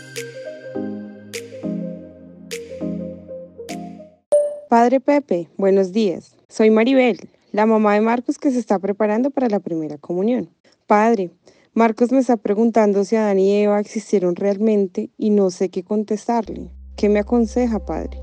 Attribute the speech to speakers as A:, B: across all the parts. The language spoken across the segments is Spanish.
A: Padre Pepe, buenos días. Soy Maribel, la mamá de Marcos que se está preparando para la primera comunión. Padre, Marcos me está preguntando si Adán y Eva existieron realmente y no sé qué contestarle. ¿Qué me aconseja, padre?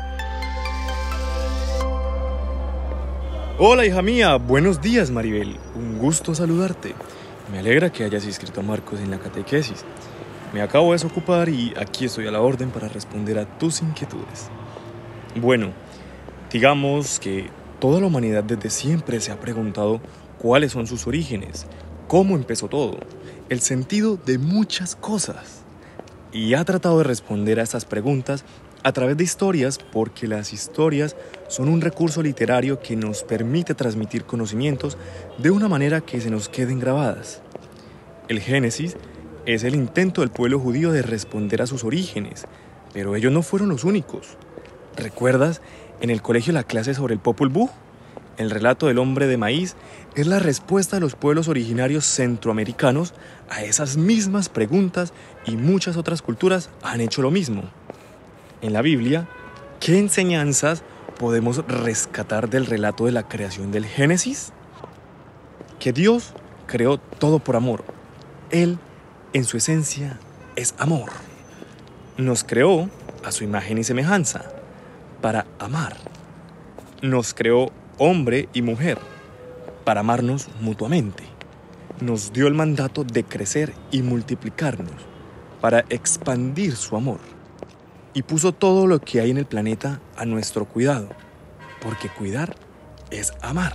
B: Hola hija mía, buenos días Maribel, un gusto saludarte. Me alegra que hayas inscrito a Marcos en la catequesis. Me acabo de desocupar y aquí estoy a la orden para responder a tus inquietudes. Bueno, digamos que toda la humanidad desde siempre se ha preguntado cuáles son sus orígenes, cómo empezó todo, el sentido de muchas cosas. Y ha tratado de responder a estas preguntas a través de historias, porque las historias son un recurso literario que nos permite transmitir conocimientos de una manera que se nos queden grabadas. El Génesis es el intento del pueblo judío de responder a sus orígenes, pero ellos no fueron los únicos. ¿Recuerdas en el colegio la clase sobre el Popol Vuh? El relato del hombre de maíz es la respuesta de los pueblos originarios centroamericanos a esas mismas preguntas, y muchas otras culturas han hecho lo mismo. En la Biblia, ¿qué enseñanzas podemos rescatar del relato de la creación del Génesis? Que Dios creó todo por amor. Él, en su esencia, es amor. Nos creó a su imagen y semejanza, para amar. Nos creó hombre y mujer, para amarnos mutuamente. Nos dio el mandato de crecer y multiplicarnos, para expandir su amor. Y puso todo lo que hay en el planeta a nuestro cuidado, porque cuidar es amar.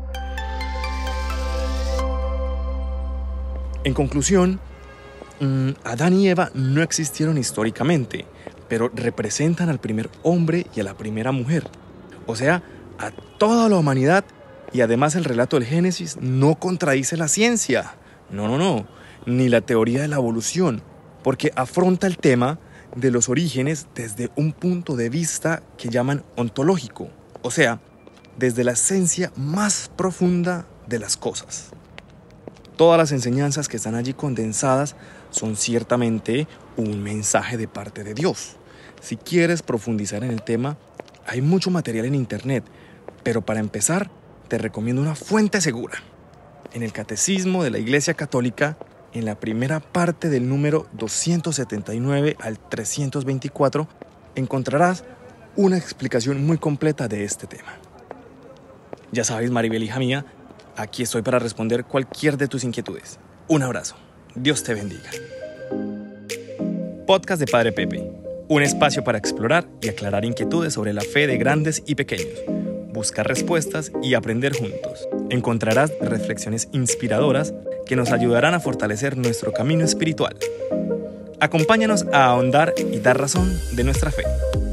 B: En conclusión, Adán y Eva no existieron históricamente, pero representan al primer hombre y a la primera mujer, o sea, a toda la humanidad. Y además el relato del Génesis no contradice la ciencia, no, ni la teoría de la evolución, porque afronta el tema de los orígenes desde un punto de vista que llaman ontológico, o sea, desde la esencia más profunda de las cosas. Todas las enseñanzas que están allí condensadas son ciertamente un mensaje de parte de Dios. Si quieres profundizar en el tema, hay mucho material en internet, pero para empezar, te recomiendo una fuente segura. En el Catecismo de la Iglesia Católica, en la primera parte del número 279 al 324, encontrarás una explicación muy completa de este tema. Ya sabes, Maribel, hija mía, aquí estoy para responder cualquier de tus inquietudes. Un abrazo. Dios te bendiga. Podcast de Padre Pepe. Un espacio para explorar y aclarar inquietudes sobre la fe de grandes y pequeños. Buscar respuestas y aprender juntos. Encontrarás reflexiones inspiradoras que nos ayudarán a fortalecer nuestro camino espiritual. Acompáñanos a ahondar y dar razón de nuestra fe.